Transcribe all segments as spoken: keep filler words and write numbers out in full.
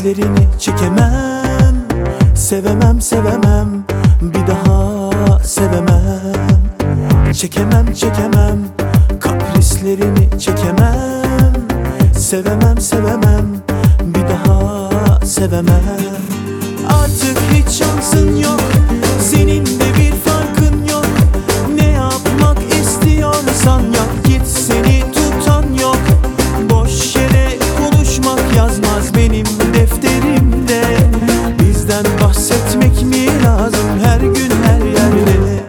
Kaprislerini çekemem, sevemem sevemem, bir daha sevemem. Çekemem çekemem, kaprislerini çekemem, sevemem sevemem, bir daha sevemem. Artık hiç şansın yok, senin de bir farkın yok. Ne yapmak istiyorsan yap, git, seni tutan yok. Boş yere konuşmak yazmaz benim defterimde. Bizden bahsetmek mi lazım her gün her yerde?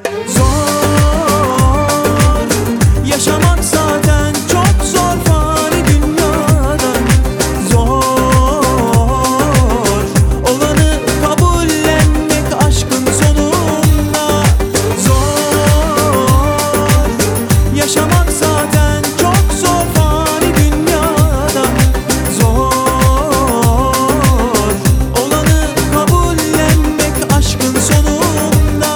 Zor yaşamak zaten çok zor fani dünyada. Zor olanı kabullenmek aşkın sonunda. Zor yaşamak zaten çok zor fani dünyada. Zor olanı kabullenmek aşkın sonunda.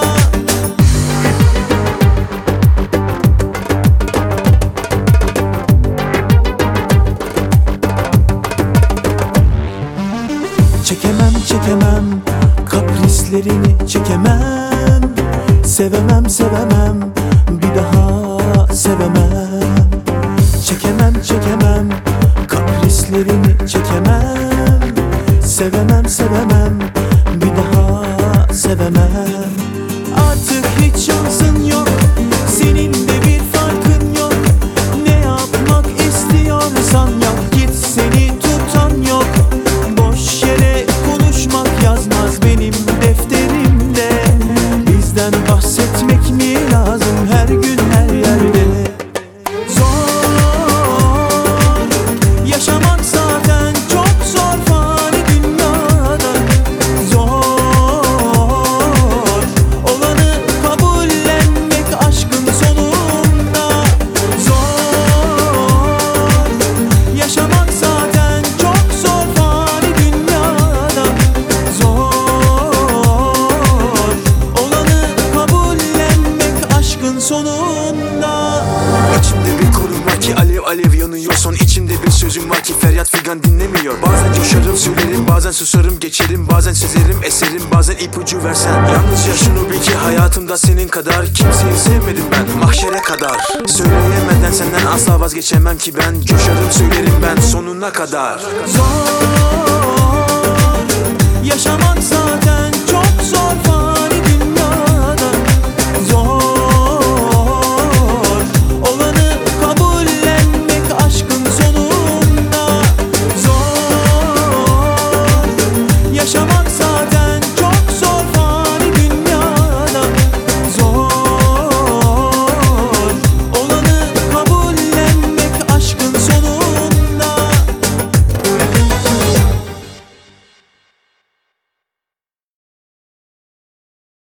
Çekemem çekemem, kaprislerini çekemem, sevemem sevemem, bir daha sevemem. Çekemem çekemem, kaprislerini çekemem, sevemem sevemem, bir daha sevemem. Artık hiç şansın yok, senin de bir farkın yok. Ne yapmak istiyorsan yap, git, seni tutan yok. Boş yere konuşmak yazmaz benim defterimde. Bizden bahsetmek mi lazım her gün her yerde? Zor yaşamak zaten çok zor fani dünyada. Zor olanı kabullenmek aşkın sonunda. Zor yaşamak zaten çok zor fani dünyada. Zor olanı kabullenmek aşkın sonunda. İçimde bir korun var ki alev alev yanıyor. Son içimde bir sözüm var ki feryat figan dinlemiyor. Bazen coşarım söylerim, bazen susarım geçerim. Bazen sezerim eserim, bazen ipucu versen. Yalnızca şunu bil ki hayatımda senin kadar kimseyi sevmedim ben mahşere kadar. Söyleyemeden senden asla vazgeçemem ki ben. Coşarım söylerim ben sonuna kadar. Zor yaşamak zaten